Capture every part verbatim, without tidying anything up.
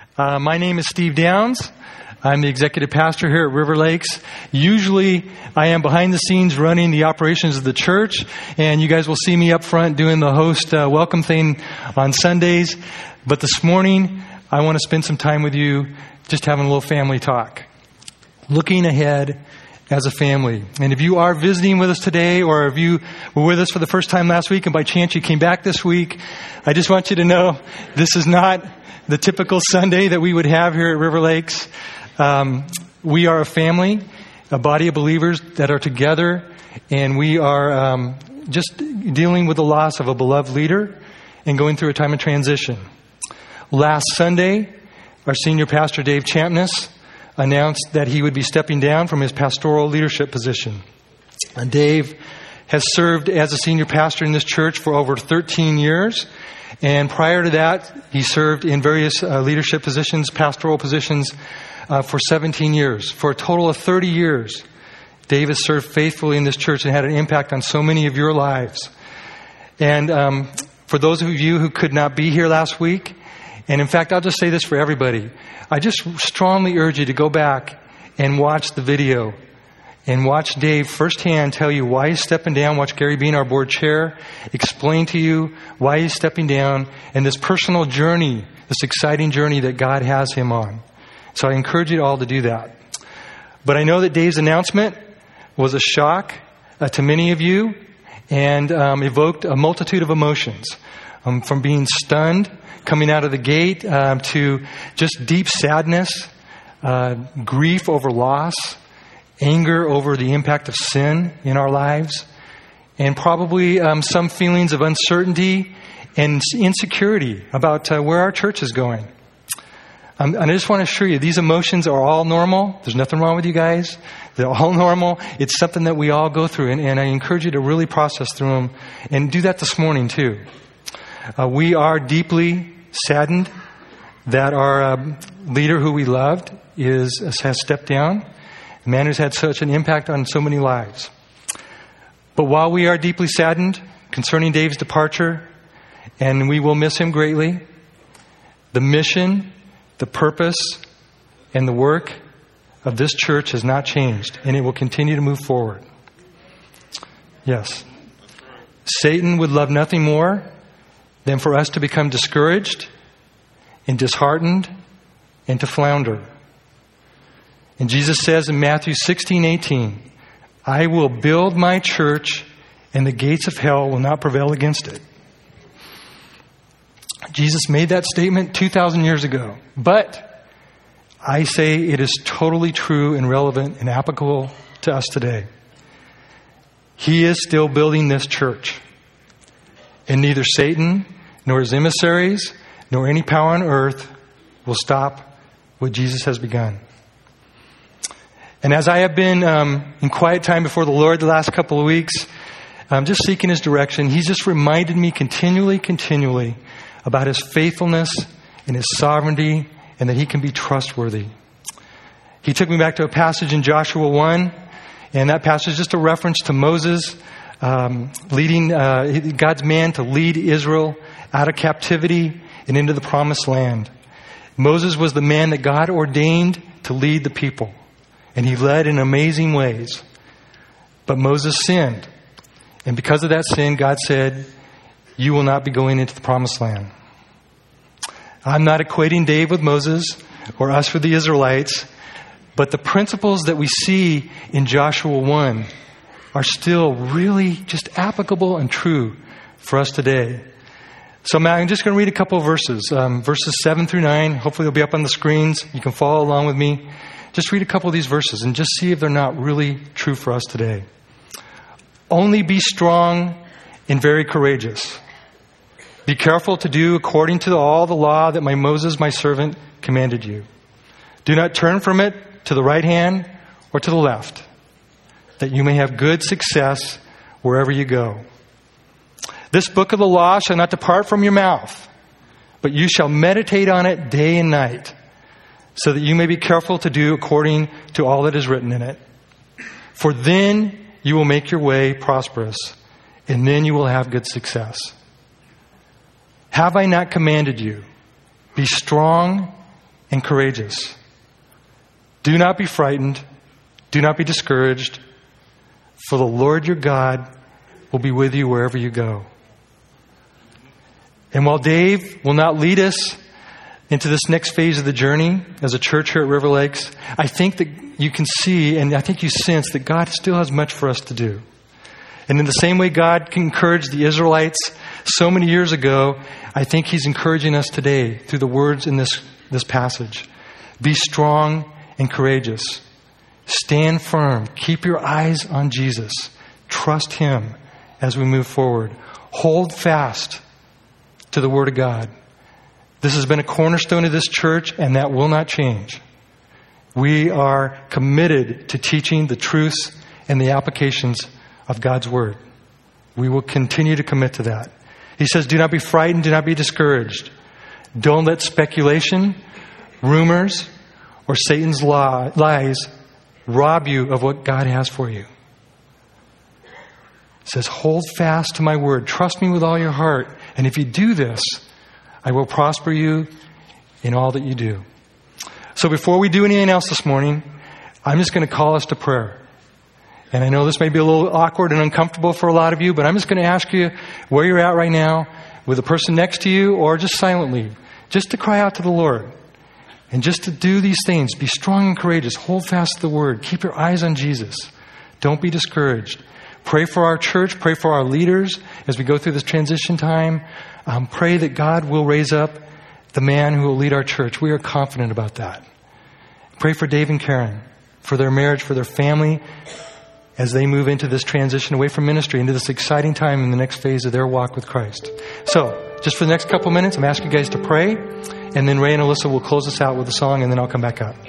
Uh, my name is Steve Downs. I'm the executive pastor here at River Lakes. Usually, I am behind the scenes running the operations of the church, and you guys will see me up front doing the host uh, welcome thing on Sundays. But this morning, I want to spend some time with you just having a little family talk, looking ahead as a family. And if you are visiting with us today, or if you were with us for the first time last week and by chance you came back this week, I just want you to know this is not the typical Sunday that we would have here at River Lakes. Um, we are a family, a body of believers that are together, and we are um, just dealing with the loss of a beloved leader and going through a time of transition. Last Sunday, our senior pastor, Dave Champness, announced that he would be stepping down from his pastoral leadership position. And Dave has served as a senior pastor in this church for over thirteen years. And prior to that, he served in various uh, leadership positions, pastoral positions, uh, for seventeen years. For a total of thirty years, Dave has served faithfully in this church and had an impact on so many of your lives. And um, for those of you who could not be here last week, and in fact, I'll just say this for everybody, I just strongly urge you to go back and watch the video and watch Dave firsthand tell you why he's stepping down. Watch Gary Bean, our board chair, explain to you why he's stepping down and this personal journey, this exciting journey that God has him on. So I encourage you all to do that. But I know that Dave's announcement was a shock uh, to many of you and um, evoked a multitude of emotions, um, from being stunned coming out of the gate um, to just deep sadness, uh, grief over loss, anger over the impact of sin in our lives, and probably um, some feelings of uncertainty and insecurity about uh, where our church is going. Um, and I just want to assure you, these emotions are all normal. There's nothing wrong with you guys. They're all normal. It's something that we all go through, and, and I encourage you to really process through them and do that this morning too. Uh, we are deeply saddened that our uh, leader who we loved is has stepped down. A man who's had such an impact on so many lives. But while we are deeply saddened concerning Dave's departure, and we will miss him greatly, the mission, the purpose, and the work of this church has not changed, and it will continue to move forward. Yes. Satan would love nothing more than for us to become discouraged and disheartened and to flounder. And Jesus says in Matthew sixteen eighteen, I will build my church and the gates of hell will not prevail against it. Jesus made that statement two thousand years ago. But I say it is totally true and relevant and applicable to us today. He is still building this church. And neither Satan nor his emissaries nor any power on earth will stop what Jesus has begun. And as I have been um, in quiet time before the Lord the last couple of weeks, um, just seeking His direction, He's just reminded me continually, continually about His faithfulness and His sovereignty and that He can be trustworthy. He took me back to a passage in Joshua one, and that passage is just a reference to Moses um, leading uh, God's man to lead Israel out of captivity and into the promised land. Moses was the man that God ordained to lead the people. And he led in amazing ways. But Moses sinned. And because of that sin, God said, you will not be going into the promised land. I'm not equating Dave with Moses or us with the Israelites. But the principles that we see in Joshua one are still really just applicable and true for us today. So I'm just going to read a couple of verses. Um, verses seven through nine. Hopefully they'll be up on the screens. You can follow along with me. Just read a couple of these verses and just see if they're not really true for us today. Only be strong and very courageous. Be careful to do according to all the law that my Moses, my servant, commanded you. Do not turn from it to the right hand or to the left, that you may have good success wherever you go. This book of the law shall not depart from your mouth, but you shall meditate on it day and night, so that you may be careful to do according to all that is written in it. For then you will make your way prosperous, and then you will have good success. Have I not commanded you? Be strong and courageous. Do not be frightened. Do not be discouraged. For the Lord your God will be with you wherever you go. And while Dave will not lead us into this next phase of the journey as a church here at River Lakes, I think that you can see and I think you sense that God still has much for us to do. And in the same way God encouraged the Israelites so many years ago, I think He's encouraging us today through the words in this, this passage. Be strong and courageous. Stand firm. Keep your eyes on Jesus. Trust Him as we move forward. Hold fast to the Word of God. This has been a cornerstone of this church, and that will not change. We are committed to teaching the truths and the applications of God's Word. We will continue to commit to that. He says, do not be frightened, do not be discouraged. Don't let speculation, rumors, or Satan's lies rob you of what God has for you. It says, hold fast to my word. Trust me with all your heart. And if you do this, I will prosper you in all that you do. So before we do anything else this morning, I'm just going to call us to prayer. And I know this may be a little awkward and uncomfortable for a lot of you, but I'm just going to ask you where you're at right now, with the person next to you, or just silently, just to cry out to the Lord. And just to do these things. Be strong and courageous. Hold fast to the Word. Keep your eyes on Jesus. Don't be discouraged. Pray for our church. Pray for our leaders as we go through this transition time. Um, pray that God will raise up the man who will lead our church. We are confident about that. Pray for Dave and Karen, for their marriage, for their family, as they move into this transition away from ministry, into this exciting time in the next phase of their walk with Christ. So, just for the next couple minutes, I'm asking you guys to pray, and then Ray and Alyssa will close us out with a song, and then I'll come back up.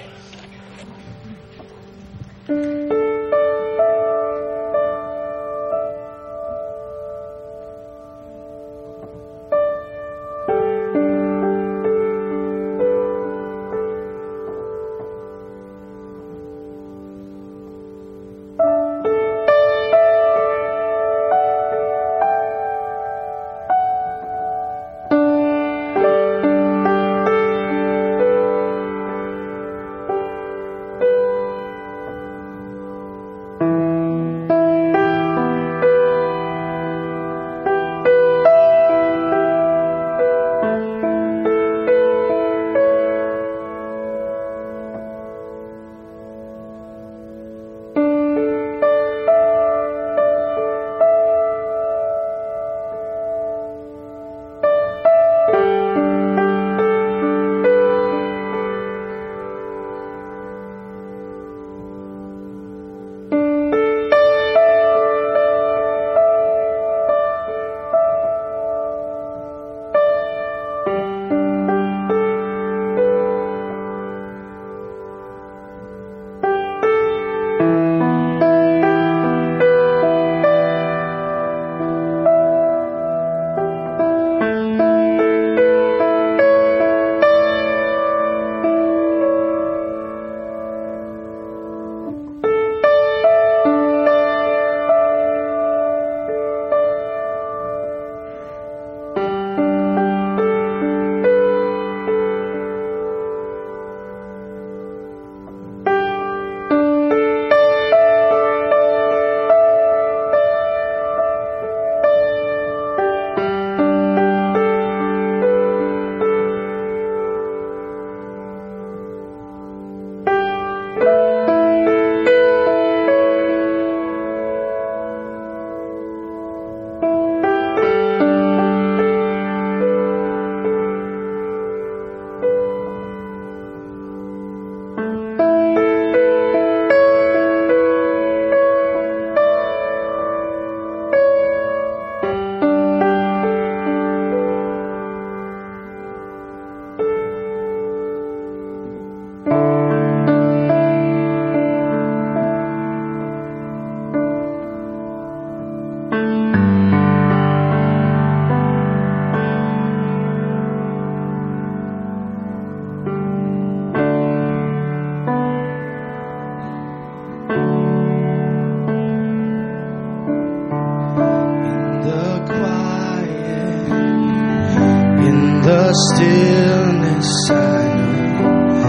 the stillness I know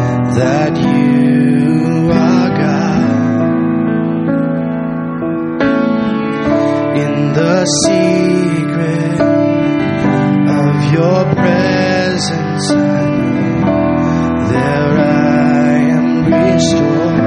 that you are God. In the secret of your presence, I know there I am restored.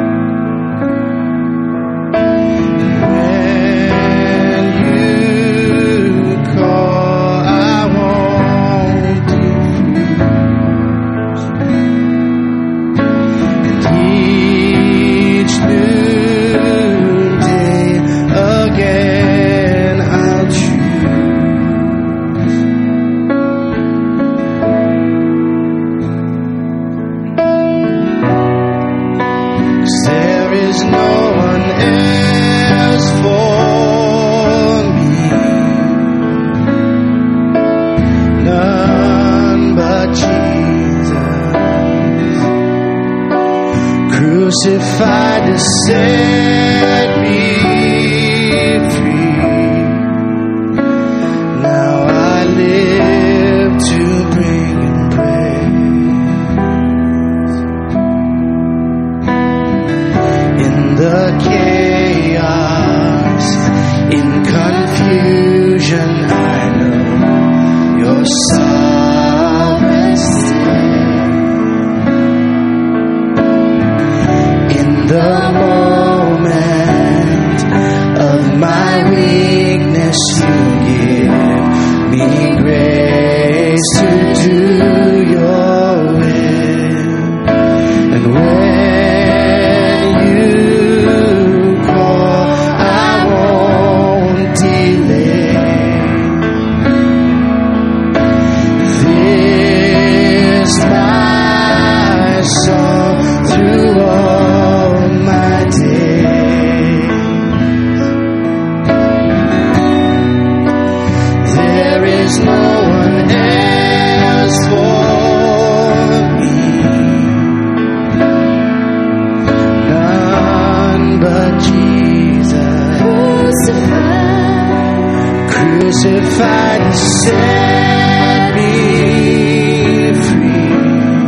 Crucified to set me free. Now I live to bring Him praise. In the chaos, in confusion, I know Your sovereign still. The moment of my weakness, You give me grace to do Your will. And when You call, I won't delay. This my song through all my days. There is no one else for me, none but Jesus, crucified, crucified to set me free.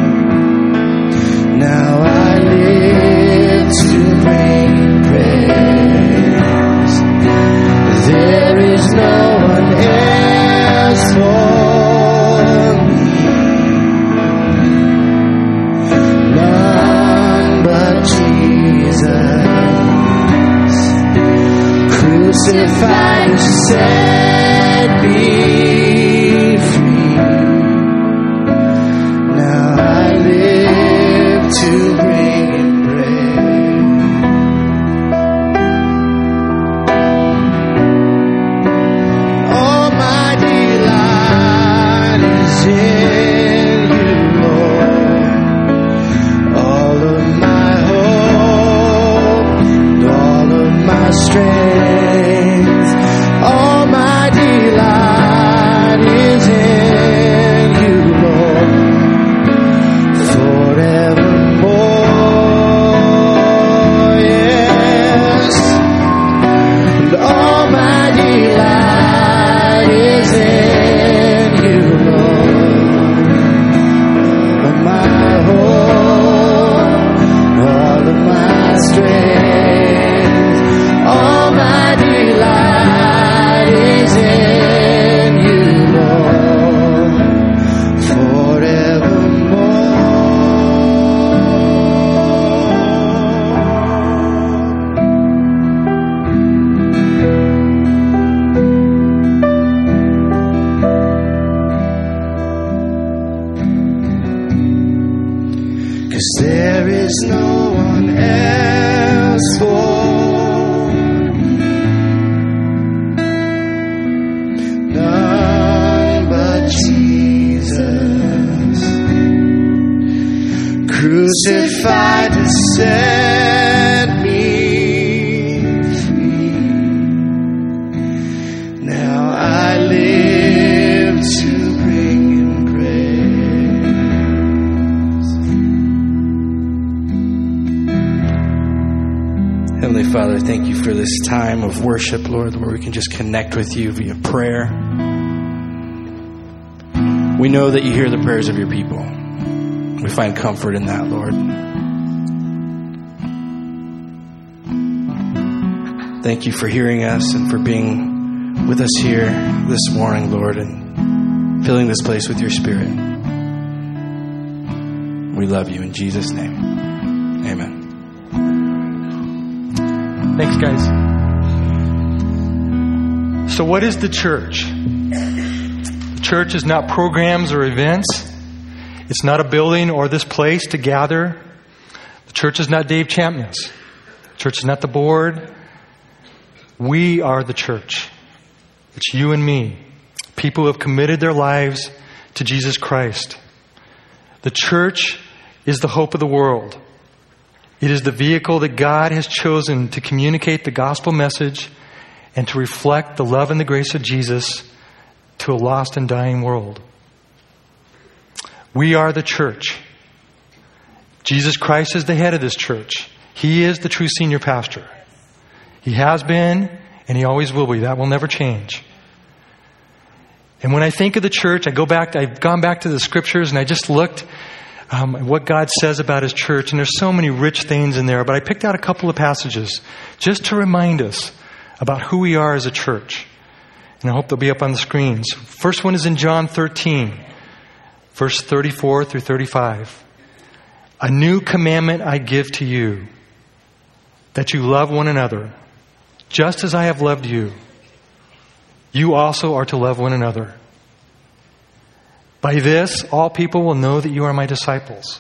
Now I live to bring praise. There is no one else for me, none but Jesus, crucified to set me free. Now I live to bring Him praise. All my delight is in You, Lord. All of my hope and all of my strength, all my delight is in You, Lord, forevermore. Yes, and all my delight is in You, Lord. All my hope, all of my strength, all my delight is in You, Lord, forevermore. Cause there is no one else for me, none but Jesus, crucified to set me free. Now I live to bring Him praise. Heavenly Father, thank You for this time of worship, Lord, where we can just connect with You via prayer. We know that You hear the prayers of Your people. We find comfort in that, Lord. Thank you for hearing us and for being with us here this morning, Lord, and filling this place with your Spirit. We love you in Jesus' name. Amen. Thanks, guys. So what is the church? The church is not programs or events. It's not a building or this place to gather. The church is not Dave Champness. The church is not the board. We are the church. It's you and me. People who have committed their lives to Jesus Christ. The church is the hope of the world. It is the vehicle that God has chosen to communicate the gospel message and to reflect the love and the grace of Jesus to a lost and dying world. We are the church. Jesus Christ is the head of this church. He is the true senior pastor. He has been, and He always will be. That will never change. And when I think of the church, I go back, I've gone back to the scriptures and I just looked um, at what God says about His church. And there's so many rich things in there. But I picked out a couple of passages just to remind us about who we are as a church. And I hope they'll be up on the screens. First one is in John thirteen, verse thirty-four through thirty-five. A new commandment I give to you, that you love one another, just as I have loved you. You also are to love one another. By this, all people will know that you are my disciples,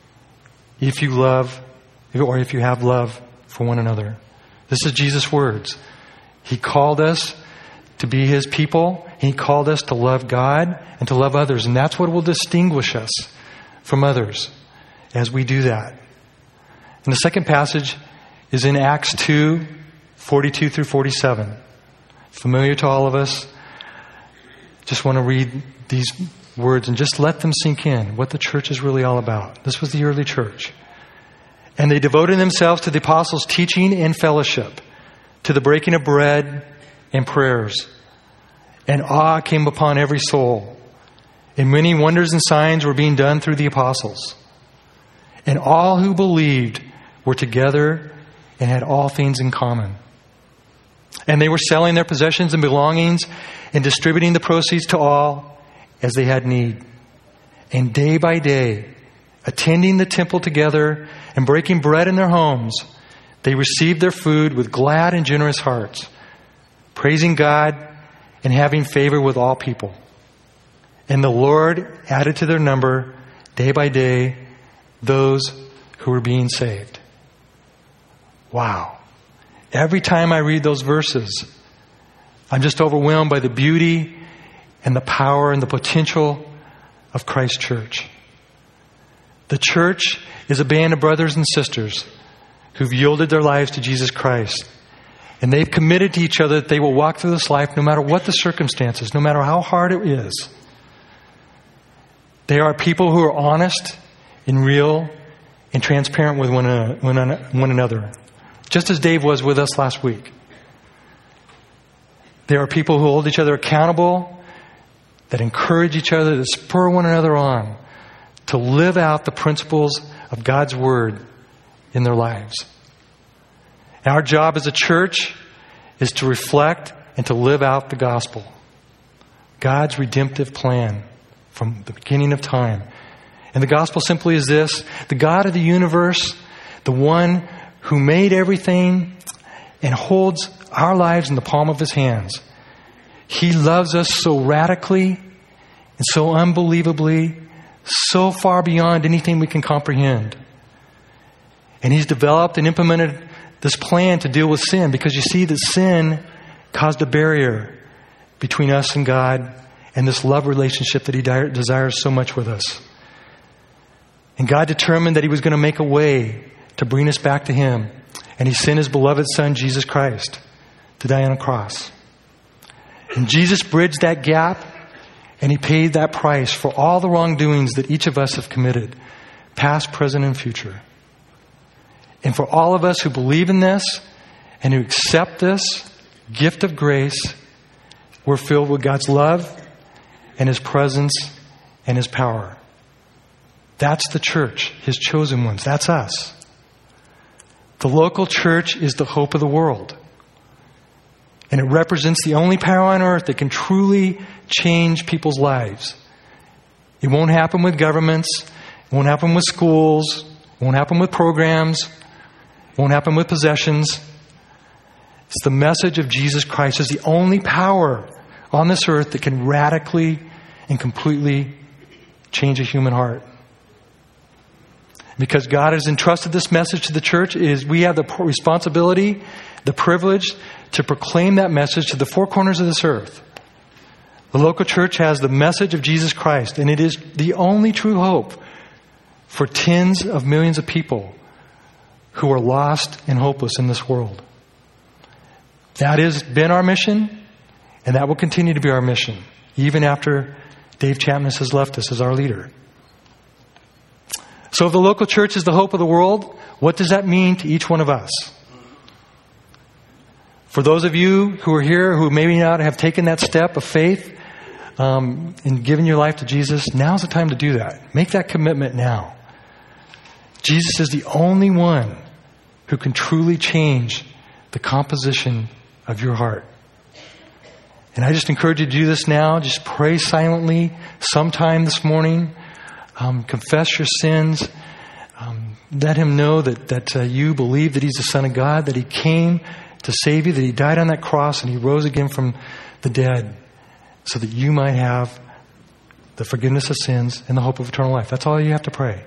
if you love, or if you have love for one another. This is Jesus' words. He called us to be His people. He called us to love God and to love others. And that's what will distinguish us from others as we do that. And the second passage is in Acts two, forty-two through forty-seven. Familiar to all of us. Just want to read these words and just let them sink in, what the church is really all about. This was the early church. And they devoted themselves to the apostles' teaching and fellowship, to the breaking of bread and prayers. And awe came upon every soul. And many wonders and signs were being done through the apostles. And all who believed were together and had all things in common. And they were selling their possessions and belongings and distributing the proceeds to all as they had need. And day by day, attending the temple together and breaking bread in their homes, they received their food with glad and generous hearts, praising God and having favor with all people. And the Lord added to their number, day by day, those who were being saved. Wow. Every time I read those verses, I'm just overwhelmed by the beauty and the power and the potential of Christ's church. The church is a band of brothers and sisters who've yielded their lives to Jesus Christ. And they've committed to each other that they will walk through this life no matter what the circumstances, no matter how hard it is. They are people who are honest and real and transparent with one, one another. Just as Dave was with us last week. There are people who hold each other accountable, that encourage each other, that spur one another on to live out the principles of God's Word in their lives. Our job as a church is to reflect and to live out the gospel. God's redemptive plan from the beginning of time. And the gospel simply is this: the God of the universe, the one who made everything and holds our lives in the palm of His hands. He loves us so radically and so unbelievably, so far beyond anything we can comprehend. And He's developed and implemented this plan to deal with sin, because you see that sin caused a barrier between us and God and this love relationship that He desires so much with us. And God determined that He was going to make a way to bring us back to Him. And He sent His beloved Son, Jesus Christ, to die on a cross. And Jesus bridged that gap, and He paid that price for all the wrongdoings that each of us have committed, past, present, and future. And for all of us who believe in this and who accept this gift of grace, we're filled with God's love and His presence and His power. That's the church, His chosen ones. That's us. The local church is the hope of the world. And it represents the only power on earth that can truly change people's lives. It won't happen with governments. It won't happen with schools. It won't happen with programs. It won't happen with possessions. It's the message of Jesus Christ is the only power on this earth that can radically and completely change a human heart. Because God has entrusted this message to the church, is we have the responsibility, the privilege to proclaim that message to the four corners of this earth. The local church has the message of Jesus Christ, and it is the only true hope for tens of millions of people who are lost and hopeless in this world. That has been our mission, and that will continue to be our mission, even after Dave Chapman has left us as our leader. So if the local church is the hope of the world, what does that mean to each one of us? For those of you who are here who maybe not have taken that step of faith um, and given your life to Jesus, now's the time to do that. Make that commitment now. Jesus is the only one who can truly change the composition of your heart. And I just encourage you to do this now. Just pray silently sometime this morning. Um, confess your sins. Um, let Him know that, that uh, you believe that He's the Son of God, that He came to save you, that He died on that cross and He rose again from the dead so that you might have the forgiveness of sins and the hope of eternal life. That's all you have to pray.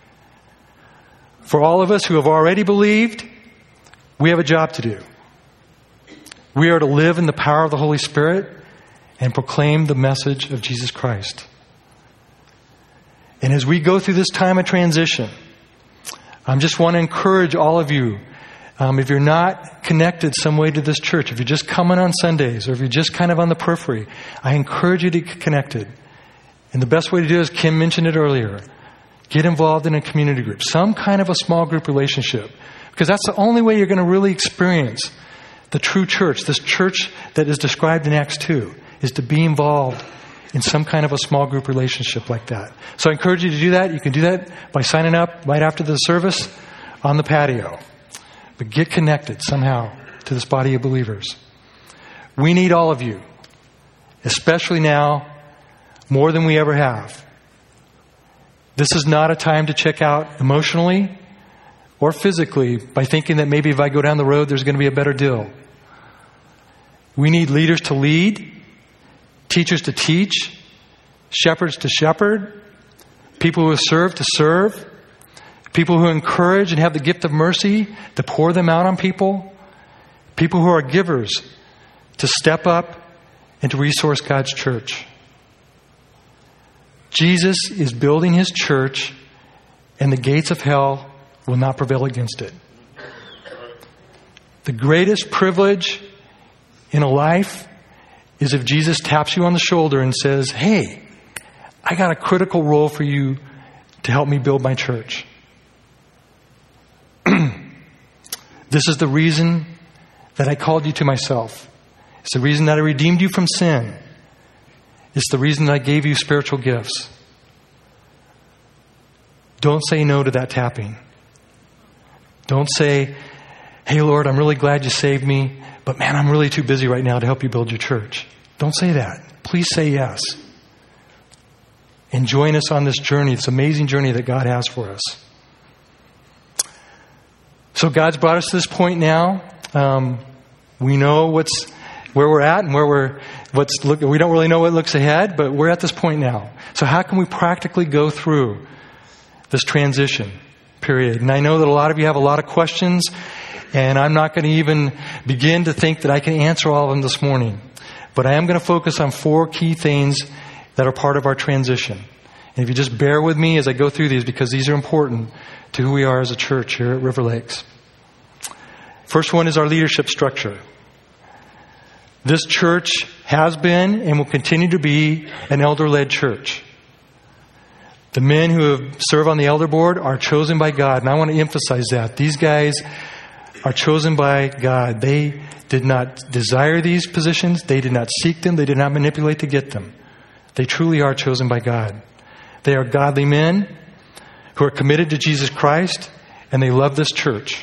For all of us who have already believed, we have a job to do. We are to live in the power of the Holy Spirit and proclaim the message of Jesus Christ. And as we go through this time of transition, I just want to encourage all of you, um, if you're not connected some way to this church, if you're just coming on Sundays, or if you're just kind of on the periphery, I encourage you to get connected. And the best way to do it is, Kim mentioned it earlier, get involved in a community group, some kind of a small group relationship. Because that's the only way you're going to really experience the true church, this church that is described in Acts two, is to be involved in some kind of a small group relationship like that. So I encourage you to do that. You can do that by signing up right after the service on the patio. But get connected somehow to this body of believers. We need all of you, especially now, more than we ever have. This is not a time to check out emotionally or physically by thinking that maybe if I go down the road, there's going to be a better deal. We need leaders to lead, teachers to teach, shepherds to shepherd, people who serve to serve, people who encourage and have the gift of mercy to pour them out on people, people who are givers to step up and to resource God's church. Jesus is building His church, and the gates of hell will not prevail against it. The greatest privilege in a life is if Jesus taps you on the shoulder and says, hey, I got a critical role for you to help me build my church. This is the reason that I called you to myself. It's the reason that I redeemed you from sin. It's the reason that I gave you spiritual gifts. Don't say no to that tapping. Don't say, hey, Lord, I'm really glad you saved me, but man, I'm really too busy right now to help you build your church. Don't say that. Please say yes. And join us on this journey, this amazing journey that God has for us. So God's brought us to this point now. Um, we know what's where we're at and where we're what's look. We don't really know what looks ahead, but we're at this point now. So how can we practically go through this transition period? And I know that a lot of you have a lot of questions, and I'm not going to even begin to think that I can answer all of them this morning. But I am going to focus on four key things that are part of our transition. And if you just bear with me as I go through these, because these are important to who we are as a church here at River Lakes. First one is our leadership structure. This church has been and will continue to be an elder-led church. The men who have served on the elder board are chosen by God. And I want to emphasize that. These guys are chosen by God. They did not desire these positions. They did not seek them. They did not manipulate to get them. They truly are chosen by God. They are godly men who are committed to Jesus Christ, and they love this church.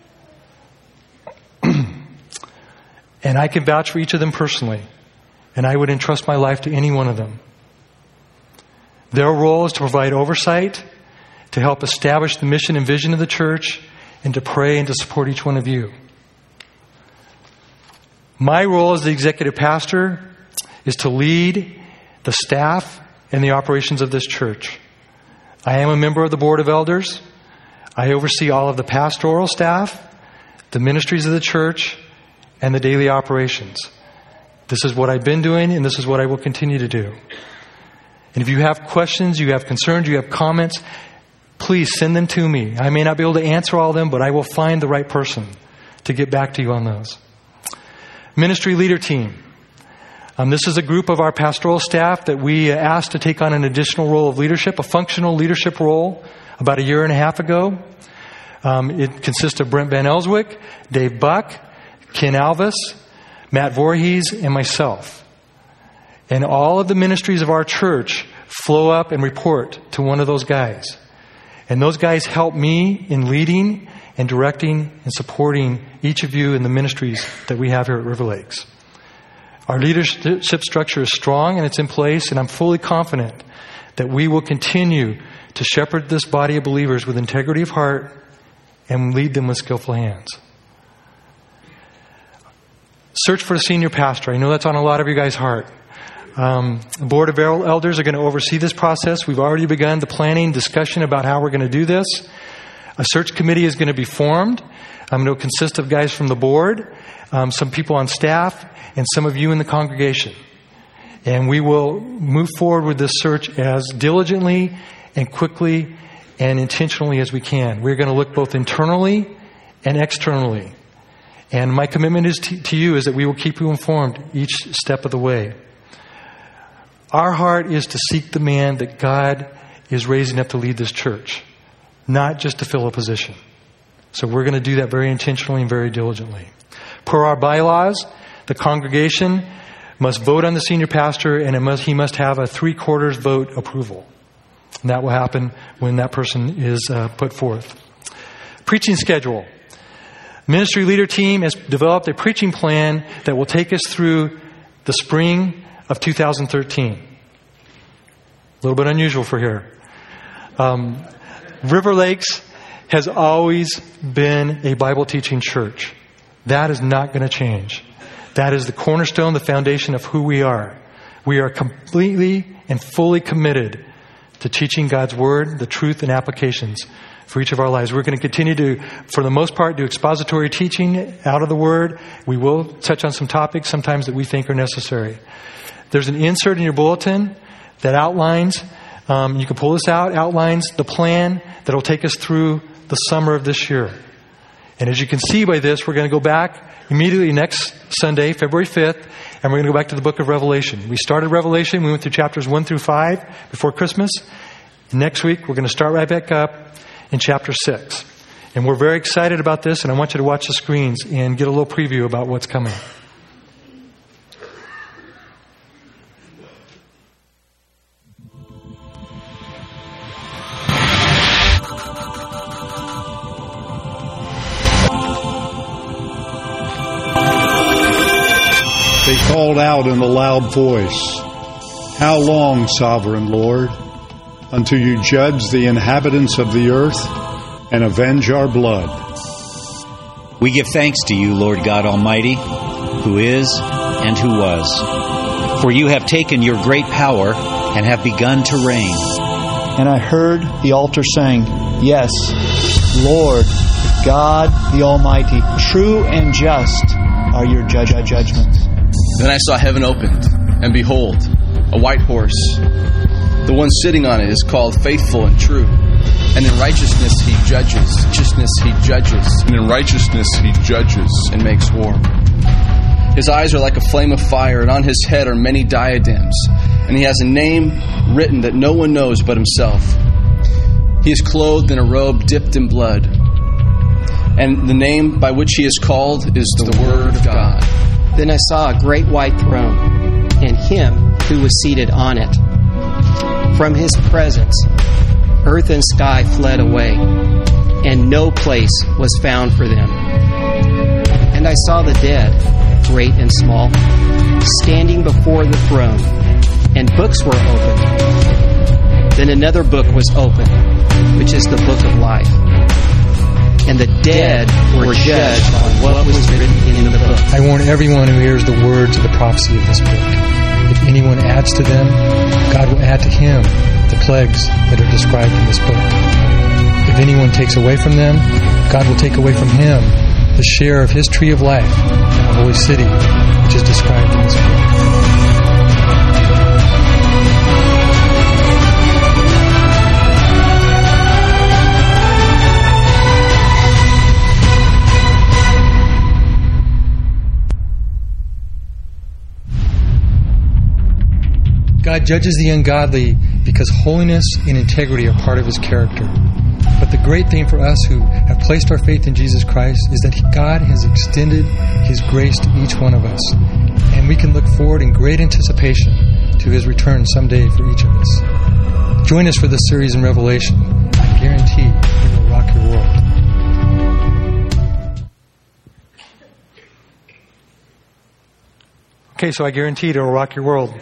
And I can vouch for each of them personally, and I would entrust my life to any one of them. Their role is to provide oversight, to help establish the mission and vision of the church, and to pray and to support each one of you. My role as the executive pastor is to lead the staff and the operations of this church. I am a member of the board of elders. I oversee all of the pastoral staff, the ministries of the church, and the daily operations. This is what I've been doing, and this is what I will continue to do. And if you have questions, you have concerns, you have comments, please send them to me. I may not be able to answer all of them, but I will find the right person to get back to you on those. Ministry leader team. Um, this is a group of our pastoral staff that we asked to take on an additional role of leadership, a functional leadership role, about a year and a half ago. Um, it consists of Brent Van Elswick, Dave Buck, Ken Alvis, Matt Voorhees, and myself. And all of the ministries of our church flow up and report to one of those guys. And those guys help me in leading and directing and supporting each of you in the ministries that we have here at River Lakes. Our leadership structure is strong and it's in place, and I'm fully confident that we will continue to shepherd this body of believers with integrity of heart and lead them with skillful hands. Search for a senior pastor. I know that's on a lot of you guys' heart. Um, the Board of Elders are going to oversee this process. We've already begun the planning, discussion about how we're going to do this. A search committee is going to be formed. Um, it'll consist of guys from the board, um, some people on staff, and some of you in the congregation. And we will move forward with this search as diligently and quickly and intentionally as we can. We're going to look both internally and externally. And my commitment is to, to you is that we will keep you informed each step of the way. Our heart is to seek the man that God is raising up to lead this church, not just to fill a position. So we're going to do that very intentionally and very diligently. Per our bylaws, the congregation must vote on the senior pastor, and it must, he must have a three-quarters vote approval. And that will happen when that person is uh, put forth. Preaching schedule. Ministry leader team has developed a preaching plan that will take us through the spring of two thousand thirteen. A little bit unusual for here. Um, River Lakes has always been a Bible teaching church. That is not going to change. That is the cornerstone, the foundation of who we are. We are completely and fully committed to teaching God's Word, the truth and applications for each of our lives. We're going to continue to, for the most part, do expository teaching out of the Word. We will touch on some topics sometimes that we think are necessary. There's an insert in your bulletin that outlines, um, you can pull this out, outlines the plan that will take us through the summer of this year. And as you can see by this, we're going to go back immediately next Sunday, February fifth, and we're going to go back to the book of Revelation. We started Revelation. We went through chapters one through five before Christmas. Next week, we're going to start right back up in chapter six. And we're very excited about this, and I want you to watch the screens and get a little preview about what's coming. They called out in a loud voice, "How long, sovereign Lord, until you judge the inhabitants of the earth and avenge our blood?" We give thanks to you, Lord God Almighty, who is and who was. For you have taken your great power and have begun to reign. And I heard the altar saying, "Yes, Lord, God the Almighty, true and just are your judge judgments." Then I saw heaven opened, and behold, a white horse. The one sitting on it is called Faithful and True. And in righteousness he judges. Righteousness he judges. And in righteousness he judges. And makes war. His eyes are like a flame of fire, and on his head are many diadems. And he has a name written that no one knows but himself. He is clothed in a robe dipped in blood. And the name by which he is called is the Word of God. Then I saw a great white throne, and him who was seated on it. From his presence earth and sky fled away, and no place was found for them. And I saw the dead, great and small, standing before the throne, and books were opened. Then another book was opened, which is the book of life. And the dead were judged on what was written in the book. I warn everyone who hears the words of the prophecy of this book. If anyone adds to them, God will add to him the plagues that are described in this book. If anyone takes away from them, God will take away from him the share of his tree of life in the holy city, which is described in this book. God judges the ungodly because holiness and integrity are part of his character. But the great thing for us who have placed our faith in Jesus Christ is that God has extended his grace to each one of us. And we can look forward in great anticipation to his return someday for each of us. Join us for this series in Revelation. I guarantee it will rock your world. Okay, so I guarantee it will rock your world.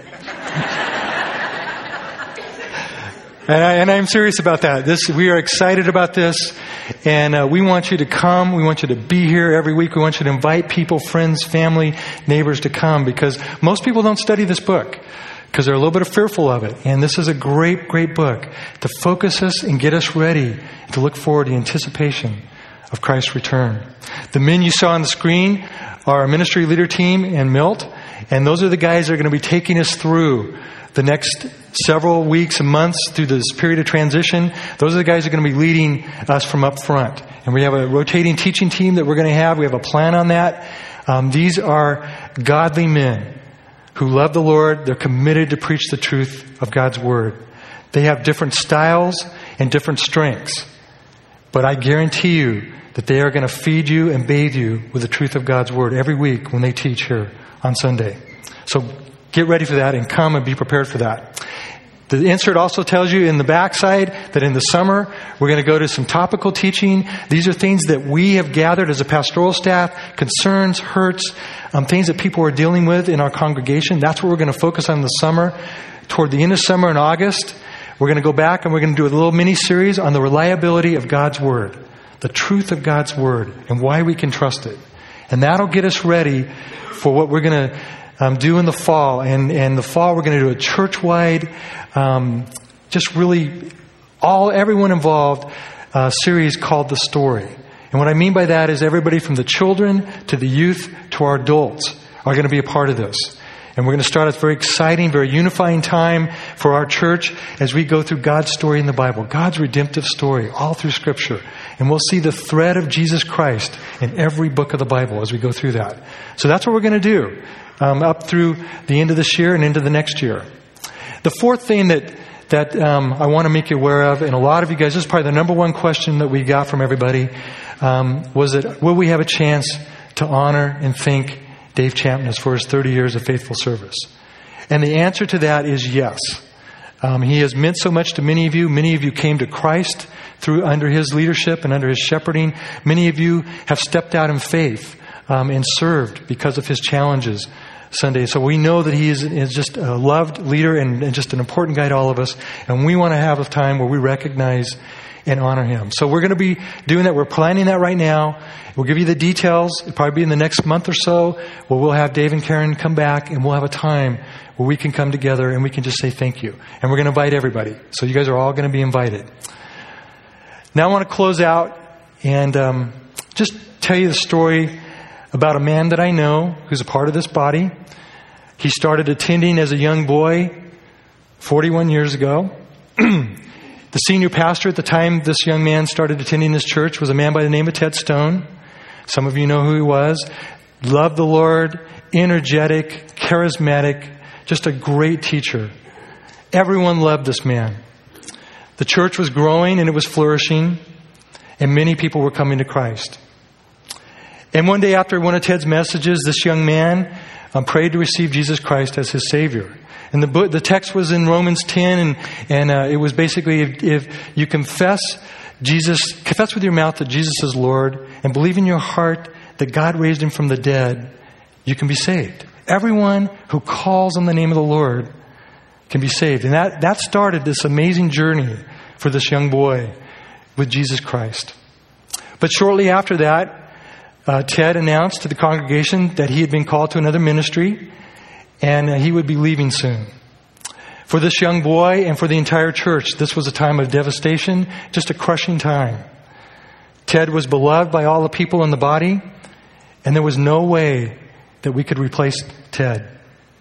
And, I, and I'm serious about that. This, we are excited about this, and uh, we want you to come. We want you to be here every week. We want you to invite people, friends, family, neighbors to come, because most people don't study this book because they're a little bit fearful of it. And this is a great, great book to focus us and get us ready to look forward to anticipation of Christ's return. The men you saw on the screen are our ministry leader team and Milt, and those are the guys that are going to be taking us through the next several weeks and months through this period of transition. Those are the guys who are going to be leading us from up front. And we have a rotating teaching team that we're going to have. We have a plan on that. Um, these are godly men who love the Lord. They're committed to preach the truth of God's Word. They have different styles and different strengths. But I guarantee you that they are going to feed you and bathe you with the truth of God's Word every week when they teach here on Sunday. So get ready for that and come and be prepared for that. The insert also tells you in the backside that in the summer, we're going to go to some topical teaching. These are things that we have gathered as a pastoral staff, concerns, hurts, um, things that people are dealing with in our congregation. That's what we're going to focus on in the summer. Toward the end of summer in August, we're going to go back and we're going to do a little mini-series on the reliability of God's Word, the truth of God's Word, and why we can trust it. And that'll get us ready for what we're going to Um, do in the fall. And, and the fall, we're going to do a church-wide, um, just really all, everyone involved, uh, series called The Story. And what I mean by that is everybody from the children to the youth to our adults are going to be a part of this. And we're going to start a very exciting, very unifying time for our church as we go through God's story in the Bible, God's redemptive story all through Scripture. And we'll see the thread of Jesus Christ in every book of the Bible as we go through that. So that's what we're going to do um, up through the end of this year and into the next year. The fourth thing that that um, I want to make you aware of, and a lot of you guys, this is probably the number one question that we got from everybody, um, was that will we have a chance to honor and thank Dave Champness for his thirty years of faithful service? And the answer to that is yes. Um, he has meant so much to many of you. Many of you came to Christ through under his leadership and under his shepherding. Many of you have stepped out in faith um, and served because of his challenges Sunday. So we know that he is, is just a loved leader and, and just an important guy to all of us. And we want to have a time where we recognize and honor him. So we're going to be doing that. We're planning that right now. We'll give you the details. It'll probably be in the next month or so where we'll have Dave and Karen come back and we'll have a time where we can come together and we can just say thank you. And we're going to invite everybody. So you guys are all going to be invited. Now I want to close out and um, just tell you the story about a man that I know who's a part of this body. He started attending as a young boy forty-one years ago. The senior pastor at the time this young man started attending this church was a man by the name of Ted Stone. Some of you know who he was. Loved the Lord, energetic, charismatic, just a great teacher. Everyone loved this man. The church was growing and it was flourishing, and many people were coming to Christ. And one day after one of Ted's messages, this young man um, prayed to receive Jesus Christ as his Savior. And the book, the text was in Romans ten, and, and uh, it was basically if, if you confess Jesus, confess with your mouth that Jesus is Lord, and believe in your heart that God raised him from the dead, you can be saved. Everyone who calls on the name of the Lord can be saved. And that, that started this amazing journey for this young boy with Jesus Christ. But shortly after that, uh, Ted announced to the congregation that he had been called to another ministry, and uh, he would be leaving soon. For this young boy and for the entire church, this was a time of devastation, just a crushing time. Ted was beloved by all the people in the body, and there was no way that we could replace Ted.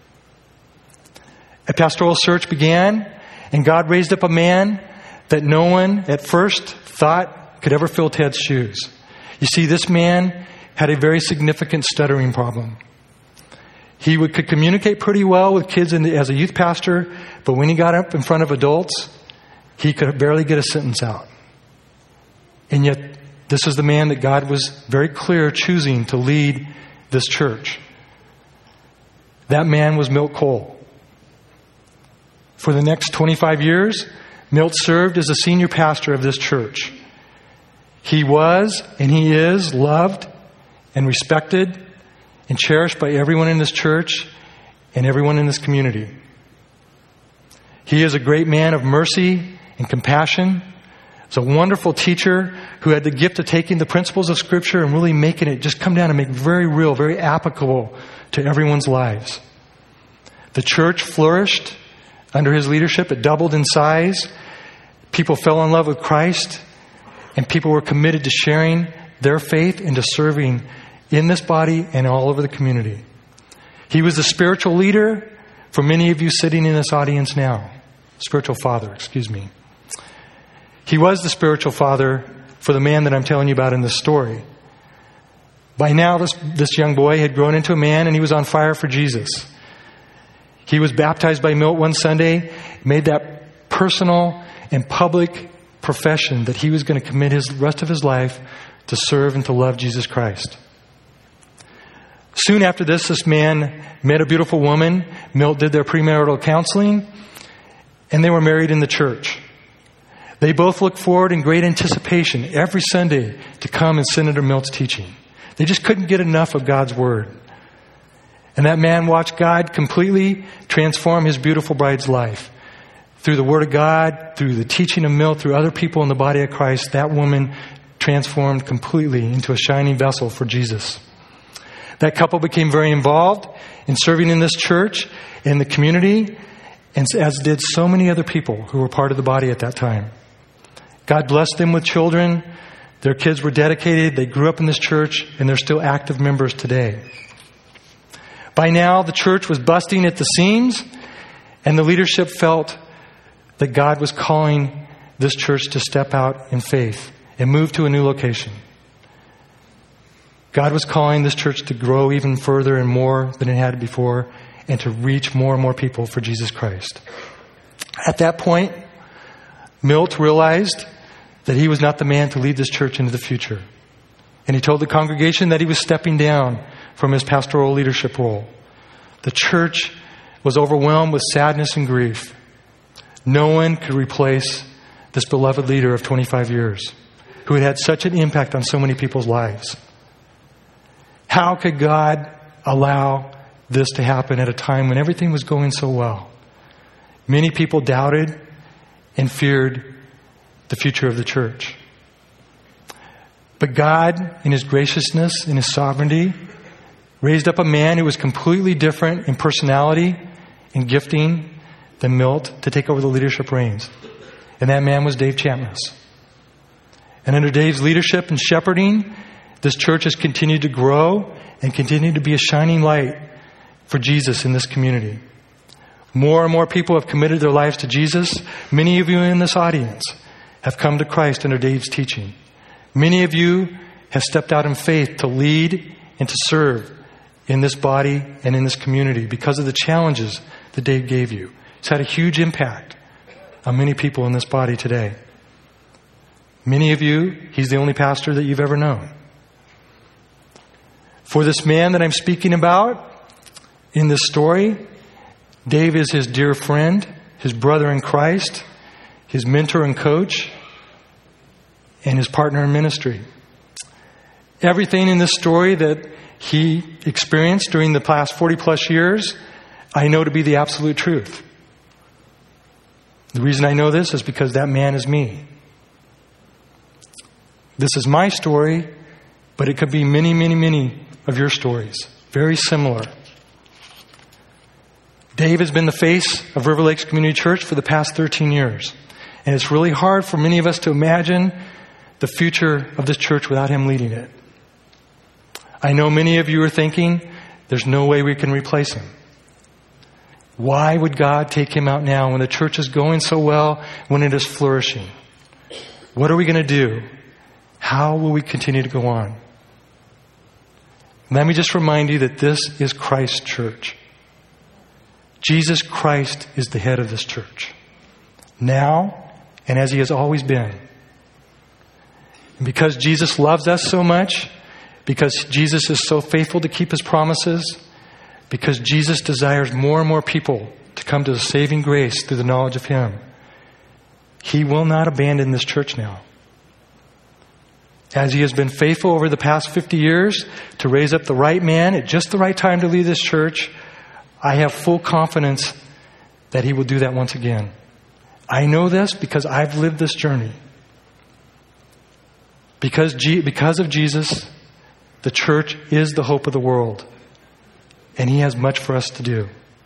A pastoral search began, and God raised up a man that no one at first thought could ever fill Ted's shoes. You see, this man had a very significant stuttering problem. He would, could communicate pretty well with kids in the, as a youth pastor, but when he got up in front of adults, he could barely get a sentence out. And yet, this is the man that God was very clear choosing to lead this church. That man was Milt Cole. For the next twenty-five years, Milt served as a senior pastor of this church. He was, and he is, loved and respected and cherished by everyone in this church and everyone in this community. He is a great man of mercy and compassion. He's a wonderful teacher who had the gift of taking the principles of Scripture and really making it just come down and make very real, very applicable to everyone's lives. The church flourished under his leadership. It doubled in size. People fell in love with Christ, and people were committed to sharing their faith and to serving in this body and all over the community. He was the spiritual leader for many of you sitting in this audience now. Spiritual father, excuse me. He was the spiritual father for the man that I'm telling you about in this story. By now, this, this young boy had grown into a man, and he was on fire for Jesus. He was baptized by Milt one Sunday, made that personal and public profession that he was going to commit his rest of his life to serve and to love Jesus Christ. Soon after this, this man met a beautiful woman. Milt did their premarital counseling, and they were married in the church. They both looked forward in great anticipation every Sunday to come and Senator Milt's teaching. They just couldn't get enough of God's Word. And that man watched God completely transform his beautiful bride's life. Through the Word of God, through the teaching of Milt, through other people in the body of Christ, that woman transformed completely into a shining vessel for Jesus. That couple became very involved in serving in this church, in the community, and as did so many other people who were part of the body at that time. God blessed them with children. Their kids were dedicated. They grew up in this church, and they're still active members today. By now, the church was busting at the seams, and the leadership felt that God was calling this church to step out in faith and move to a new location. God was calling this church to grow even further and more than it had before, and to reach more and more people for Jesus Christ. At that point, Milt realized that he was not the man to lead this church into the future. And he told the congregation that he was stepping down from his pastoral leadership role. The church was overwhelmed with sadness and grief. No one could replace this beloved leader of twenty-five years who had had such an impact on so many people's lives. How could God allow this to happen at a time when everything was going so well? Many people doubted and feared the future of the church. But God, in His graciousness, in His sovereignty, raised up a man who was completely different in personality and gifting than Milt to take over the leadership reins. And that man was Dave Chapmas. And under Dave's leadership and shepherding, this church has continued to grow and continue to be a shining light for Jesus in this community. More and more people have committed their lives to Jesus. Many of you in this audience have come to Christ under Dave's teaching. Many of you have stepped out in faith to lead and to serve in this body and in this community because of the challenges that Dave gave you. It's had a huge impact on many people in this body today. Many of you, he's the only pastor that you've ever known. For this man that I'm speaking about in this story, Dave is his dear friend, his brother in Christ, his mentor and coach, and his partner in ministry. Everything in this story that he experienced during the past forty plus years, I know to be the absolute truth. The reason I know this is because that man is me. This is my story, but it could be many, many, many of your stories. Very similar. Dave has been the face of River Lakes Community Church for the past thirteen years. And it's really hard for many of us to imagine the future of this church without him leading it. I know many of you are thinking, there's no way we can replace him. Why would God take him out now when the church is going so well, when it is flourishing? What are we going to do? How will we continue to go on? Let me just remind you that this is Christ's church. Jesus Christ is the head of this church. Now, and as he has always been. And because Jesus loves us so much, because Jesus is so faithful to keep his promises, because Jesus desires more and more people to come to the saving grace through the knowledge of him, he will not abandon this church now. As he has been faithful over the past fifty years to raise up the right man at just the right time to lead this church, I have full confidence that he will do that once again. I know this because I've lived this journey. Because, G- because of Jesus, the church is the hope of the world. And he has much for us to do.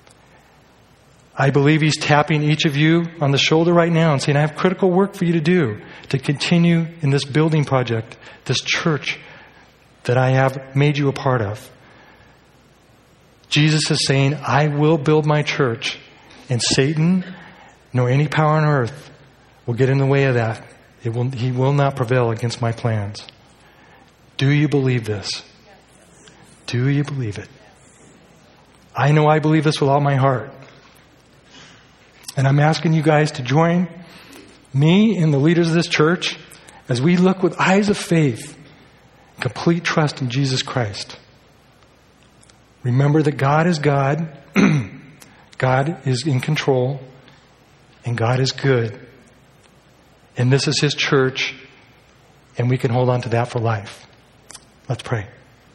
I believe he's tapping each of you on the shoulder right now and saying, I have critical work for you to do to continue in this building project, this church that I have made you a part of. Jesus is saying, I will build my church, and Satan, nor any power on earth, will get in the way of that. It will, he will not prevail against my plans. Do you believe this? Do you believe it? I know I believe this with all my heart. And I'm asking you guys to join me and the leaders of this church as we look with eyes of faith, complete trust in Jesus Christ. Remember that God is God, God is in control, and God is good. And this is his church, and we can hold on to that for life. Let's pray.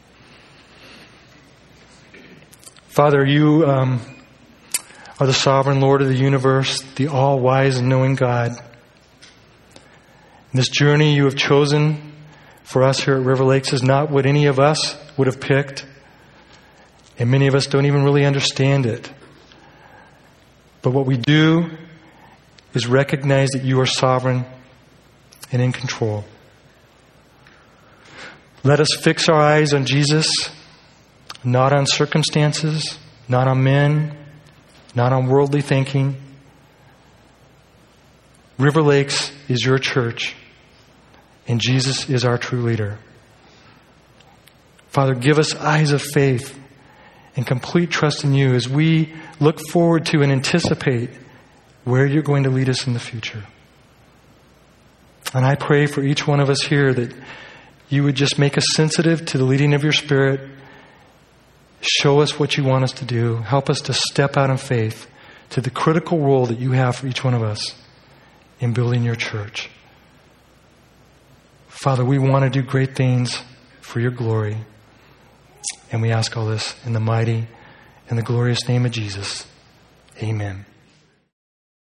Father, you um, are the sovereign Lord of the universe, the all-wise and knowing God. This journey you have chosen for us here at River Lakes is not what any of us would have picked. And many of us don't even really understand it. But what we do is recognize that you are sovereign and in control. Let us fix our eyes on Jesus, not on circumstances, not on men, not on worldly thinking. River Lakes is your church, and Jesus is our true leader. Father, give us eyes of faith and complete trust in you as we look forward to and anticipate where you're going to lead us in the future. And I pray for each one of us here that you would just make us sensitive to the leading of your Spirit. Show us what you want us to do. Help us to step out in faith to the critical role that you have for each one of us in building your church. Father, we want to do great things for your glory. And we ask all this in the mighty and the glorious name of Jesus. Amen.